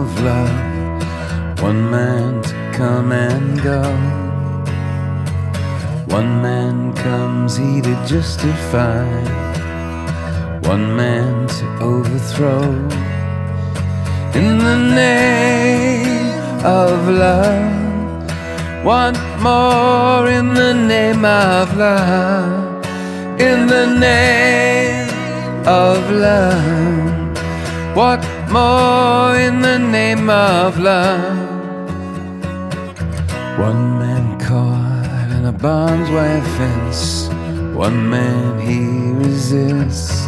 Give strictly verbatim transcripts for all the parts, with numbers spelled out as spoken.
of love, one man to come and go. One man comes he to justify, one man to overthrow. In the name of love, one more in the name of love. In the name of love, what more in the name of love? One man caught in a barbed wire fence, one man he resists.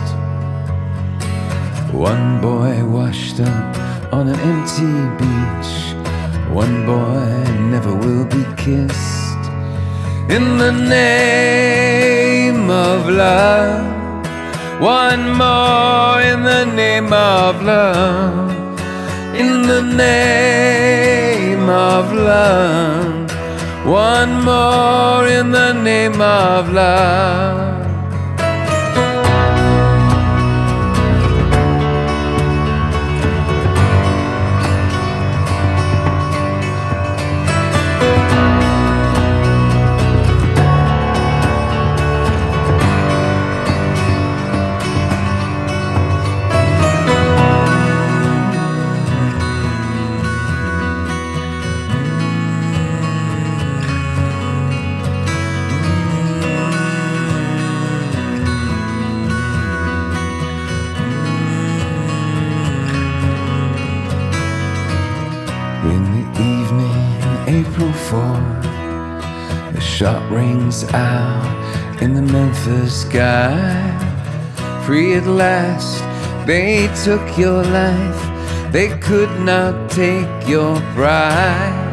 One boy washed up on an empty beach, one boy never will be kissed. In the name of love, one more in the name of love. In the name of love, one more in the name of love. In the evening, April fourth, the shot rings out in the Memphis sky. Free at last, they took your life, they could not take your pride.